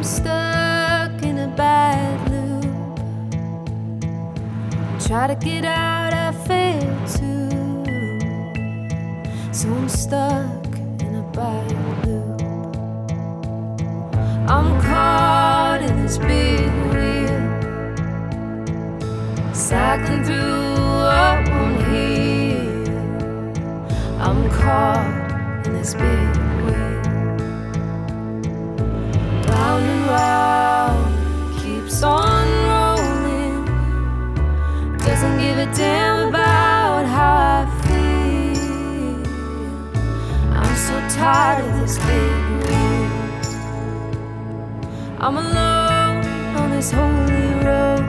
stuck in a bad loop. Try to get out, I fail to. So I'm stuck in a bad loop. I'm caught in this big wheel, cycling through what won't heal. I'm caught in this big wheel, round and round, keeps on rolling. Doesn't give a damn about how I feel. I'm so tired of this big wheel. I'm alone on this holy road.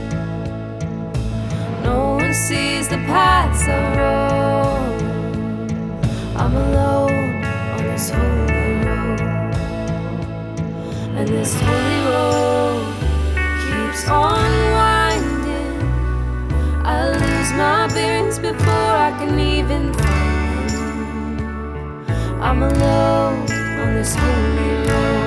No one sees the paths I roam. I'm alone on this holy road, and this holy road keeps on winding. I lose my bearings before I can even find them. I'm alone on this holy road.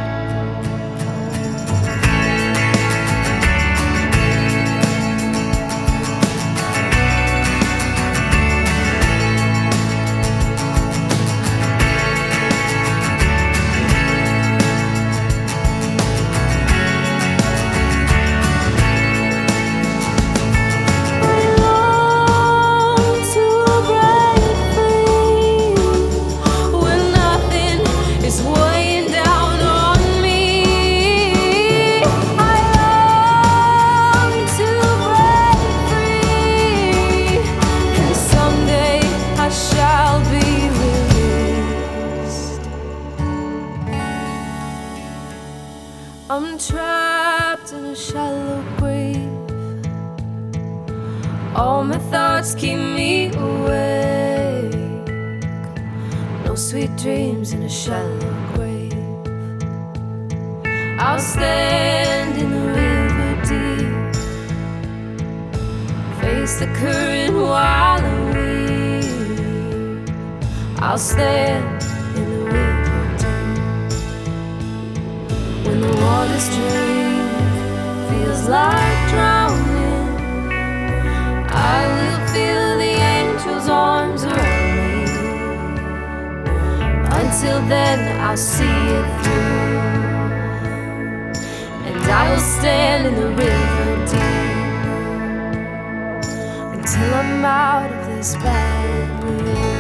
I'm trapped in a shallow grave. All my thoughts keep me awake. No sweet dreams in a shallow grave. I'll stand in the river deep, face the current while I weep. I'll stand in the river deep. When the water's drink feels like drowning, I will feel the angel's arms around me. Until then, I'll see it through, and I will stand in the river deep until I'm out of this bad mood.